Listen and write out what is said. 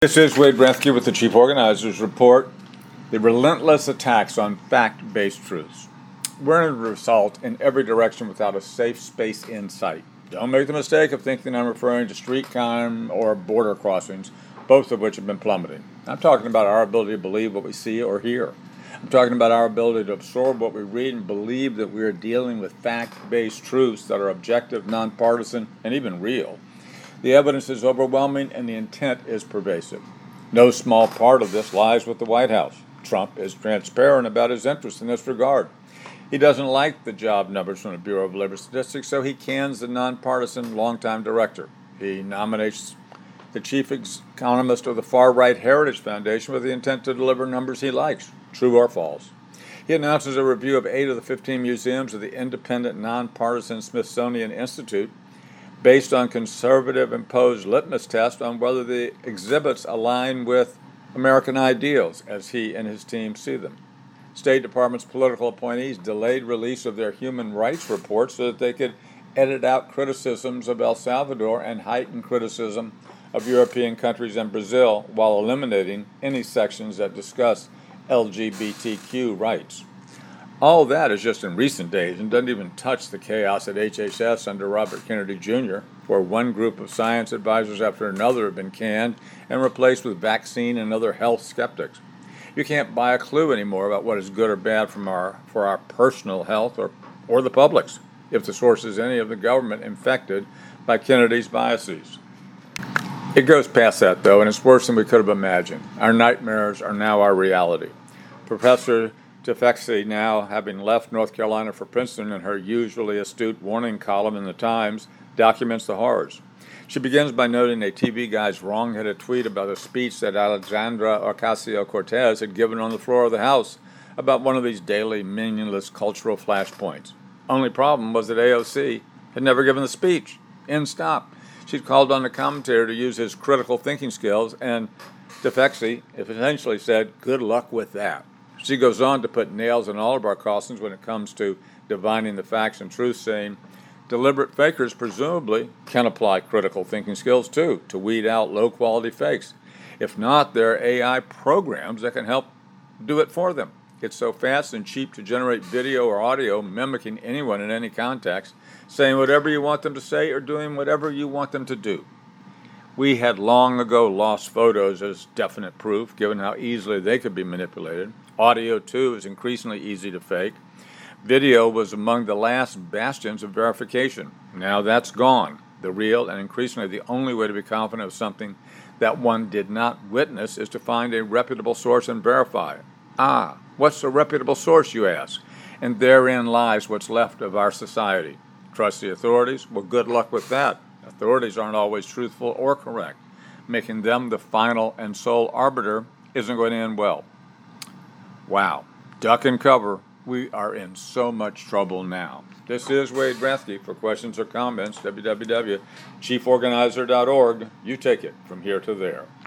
This is Wade Brethke with the Chief Organizers Report. The relentless attacks on fact-based truths. We're in a assault in every direction without a safe space in sight. Don't make the mistake of thinking I'm referring to street crime or border crossings, both of which have been plummeting. I'm talking about our ability to believe what we see or hear. I'm talking about our ability to absorb what we read and believe that we are dealing with fact-based truths that are objective, nonpartisan, and even real. The evidence is overwhelming and the intent is pervasive. No small part of this lies with the White House. Trump is transparent about his interests in this regard. He doesn't like the job numbers from the Bureau of Labor Statistics, so he cans the nonpartisan longtime director. He nominates the chief economist of the far-right Heritage Foundation with the intent to deliver numbers he likes, true or false. He announces a review of 8 of the 15 museums of the independent, nonpartisan Smithsonian Institute based on conservative-imposed litmus test on whether the exhibits align with American ideals as he and his team see them. State Department's political appointees delayed release of their human rights reports so that they could edit out criticisms of El Salvador and heighten criticism of European countries and Brazil while eliminating any sections that discuss LGBTQ rights. All that is just in recent days and doesn't even touch the chaos at HHS under Robert Kennedy Jr., where one group of science advisors after another have been canned and replaced with vaccine and other health skeptics. You can't buy a clue anymore about what is good or bad for our personal health or the public's, if the source is any of the government infected by Kennedy's biases. It goes past that, though, and it's worse than we could have imagined. Our nightmares are now our reality. Professor Tefeksi, now having left North Carolina for Princeton, in her usually astute warning column in the Times, documents the horrors. She begins by noting a TV guy's wrong-headed tweet about a speech that Alexandra Ocasio-Cortez had given on the floor of the House about one of these daily meaningless cultural flashpoints. Only problem was that AOC had never given the speech. End stop. She'd called on the commentator to use his critical thinking skills, and Tefeksi essentially said, "Good luck with that." She goes on to put nails in all of our coffins when it comes to divining the facts and truth, saying deliberate fakers presumably can apply critical thinking skills too to weed out low-quality fakes. If not, there are AI programs that can help do it for them. It's so fast and cheap to generate video or audio mimicking anyone in any context, saying whatever you want them to say or doing whatever you want them to do. We had long ago lost photos as definite proof, given how easily they could be manipulated. Audio, too, is increasingly easy to fake. Video was among the last bastions of verification. Now that's gone. The real and increasingly the only way to be confident of something that one did not witness is to find a reputable source and verify it. What's a reputable source, you ask? And therein lies what's left of our society. Trust the authorities? Well, good luck with that. Authorities aren't always truthful or correct. Making them the final and sole arbiter isn't going to end well. Wow. Duck and cover. We are in so much trouble now. This is Wade Brethke. For questions or comments, www.chieforganizer.org. You take it from here to there.